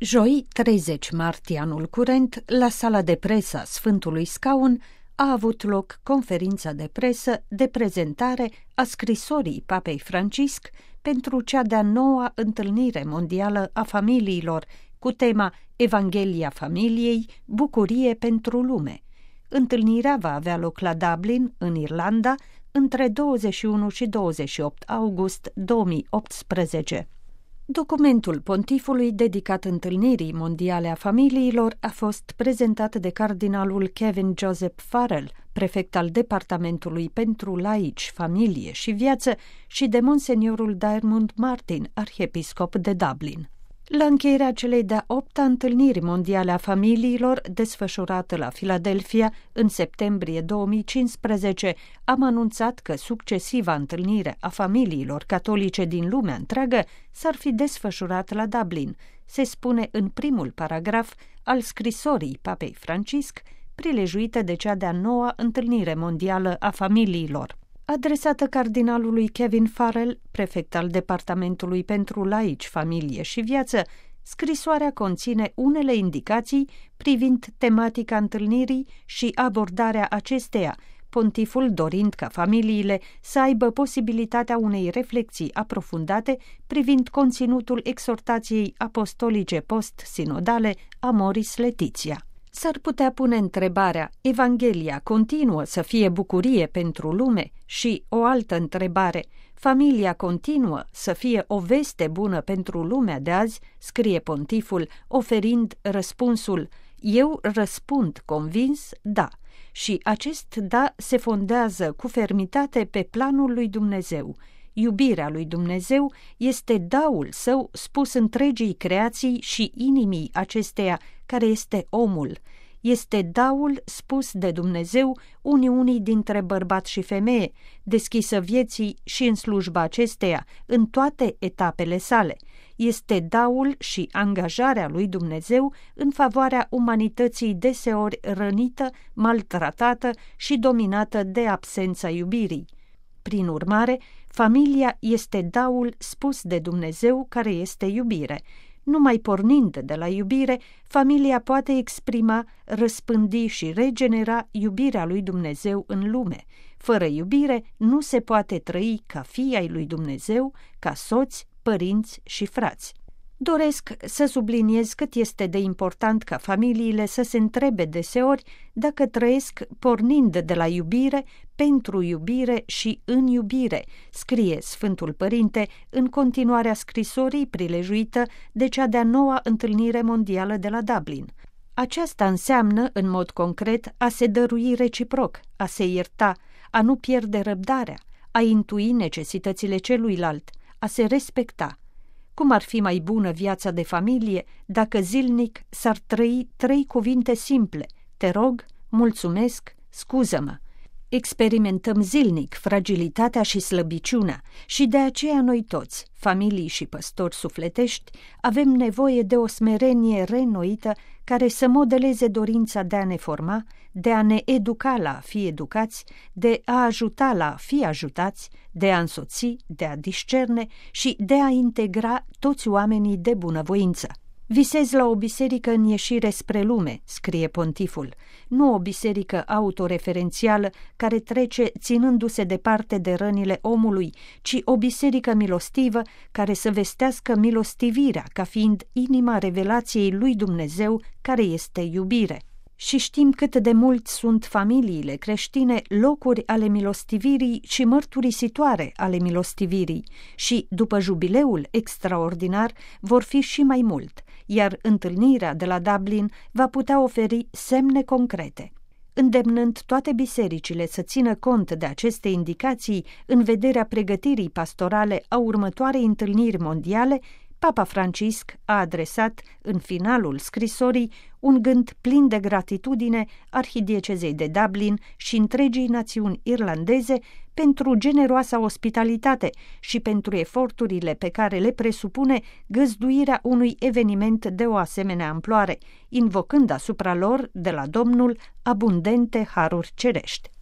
Joi, 30 martie anul curent, la sala de presă a Sfântului Scaun a avut loc conferința de presă de prezentare a scrisorii Papei Francisc pentru cea de-a 9-a întâlnire mondială a familiilor cu tema Evanghelia familiei, bucurie pentru lume. Întâlnirea va avea loc la Dublin, în Irlanda, între 21 și 28 august 2018. Documentul pontifului dedicat întâlnirii mondiale a familiilor a fost prezentat de cardinalul Kevin Joseph Farrell, prefect al Departamentului pentru Laici, Familie și Viață, și de monseniorul Diarmuid Martin, arhiepiscop de Dublin. La încheierea celei de-a 8-a întâlniri mondiale a familiilor, desfășurată la Philadelphia în septembrie 2015, am anunțat că succesiva întâlnire a familiilor catolice din lumea întreagă s-ar fi desfășurat la Dublin, se spune în primul paragraf al scrisorii Papei Francisc, prilejuită de cea de-a 9-a întâlnire mondială a familiilor. Adresată cardinalului Kevin Farrell, prefect al Departamentului pentru Laici, Familie și Viață, scrisoarea conține unele indicații privind tematica întâlnirii și abordarea acesteia, pontiful dorind ca familiile să aibă posibilitatea unei reflexii aprofundate privind conținutul exhortației apostolice post-sinodale Amoris Laetitia. S-ar putea pune întrebarea, Evanghelia continuă să fie bucurie pentru lume? Și o altă întrebare, familia continuă să fie o veste bună pentru lumea de azi, scrie pontiful, oferind răspunsul, eu răspund convins, da. Și acest da se fondează cu fermitate pe planul lui Dumnezeu. Iubirea lui Dumnezeu este daul său spus întregii creații și inimii acesteia, care este omul. Este daul spus de Dumnezeu uniunii dintre bărbat și femeie, deschisă vieții și în slujba acesteia, în toate etapele sale. Este daul și angajarea lui Dumnezeu în favoarea umanității deseori rănită, maltratată și dominată de absența iubirii. Prin urmare, familia este daul spus de Dumnezeu care este iubire. Numai pornind de la iubire, familia poate exprima, răspândi și regenera iubirea lui Dumnezeu în lume. Fără iubire nu se poate trăi ca fii ai lui Dumnezeu, ca soți, părinți și frați. Doresc să subliniez cât este de important ca familiile să se întrebe deseori dacă trăiesc pornind de la iubire, pentru iubire și în iubire, scrie Sfântul Părinte în continuarea scrisorii prilejuită de cea de-a 9-a întâlnire mondială de la Dublin. Aceasta înseamnă, în mod concret, a se dărui reciproc, a se ierta, a nu pierde răbdarea, a intui necesitățile celuilalt, a se respecta. Cum ar fi mai bună viața de familie dacă zilnic s-ar trăi 3 cuvinte simple: te rog, mulțumesc, scuză-mă. Experimentăm zilnic fragilitatea și slăbiciunea și de aceea noi toți, familii și păstori sufletești, avem nevoie de o smerenie reînnoită care să modeleze dorința de a ne forma, de a ne educa la a fi educați, de a ajuta la a fi ajutați, de a însoți, de a discerne și de a integra toți oamenii de bunăvoință. Visez la o biserică în ieșire spre lume, scrie pontiful, nu o biserică autoreferențială care trece ținându-se departe de rănile omului, ci o biserică milostivă care să vestească milostivirea ca fiind inima revelației lui Dumnezeu care este iubire. Și știm cât de mult sunt familiile creștine locuri ale milostivirii și mărturisitoare ale milostivirii și, după jubileul extraordinar, vor fi și mai mult, iar întâlnirea de la Dublin va putea oferi semne concrete. Îndemnând toate bisericile să țină cont de aceste indicații în vederea pregătirii pastorale a următoarei întâlniri mondiale, Papa Francisc a adresat, în finalul scrisorii, un gând plin de gratitudine arhidiecezei de Dublin și întregii națiuni irlandeze pentru generoasa ospitalitate și pentru eforturile pe care le presupune găzduirea unui eveniment de o asemenea amploare, invocând asupra lor, de la Domnul, abundente haruri cerești.